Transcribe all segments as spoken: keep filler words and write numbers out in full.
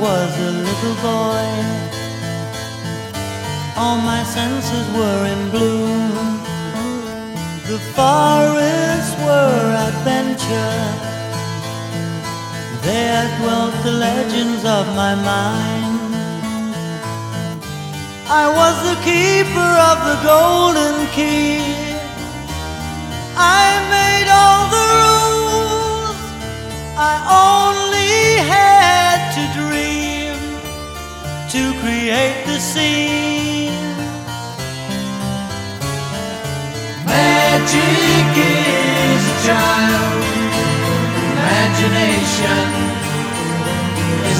was a little boy. All my senses were in bloom. The forests were adventure. There dwelt the legends of my mind. I was the keeper of the golden key. I made all the rules. I only had to dream to create the scene. Magic is a child. Imagination is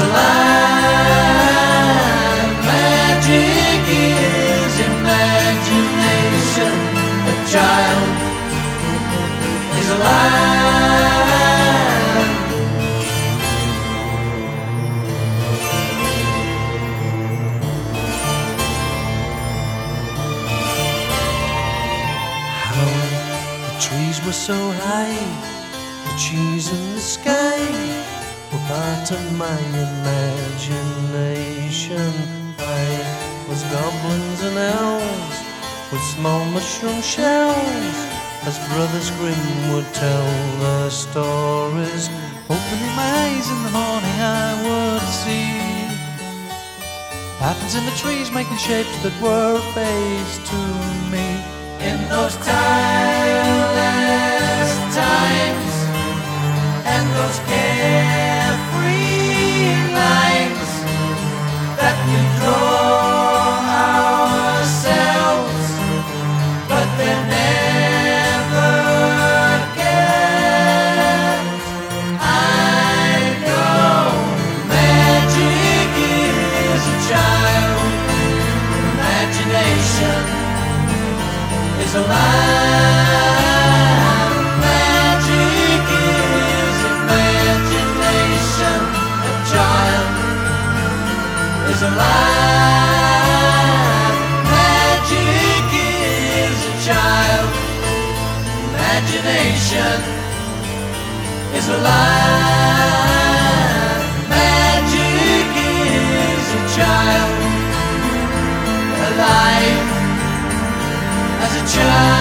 alive. Magic is imagination. A child is alive. How the trees were so high, the trees in the sky were part of my imagination. I was goblins and elves with small mushroom shells, as Brothers Grimm would tell their stories. Opening my eyes in the morning I would see patterns in the trees making shapes that were a face to me. In those tireless times and those carefree lines that we draw ourselves, but they're never kept. I know magic is a child. Imagination is alive. Magic is imagination. A child is alive. Magic is a child. Imagination is alive. Magic is a child. Alive as a child.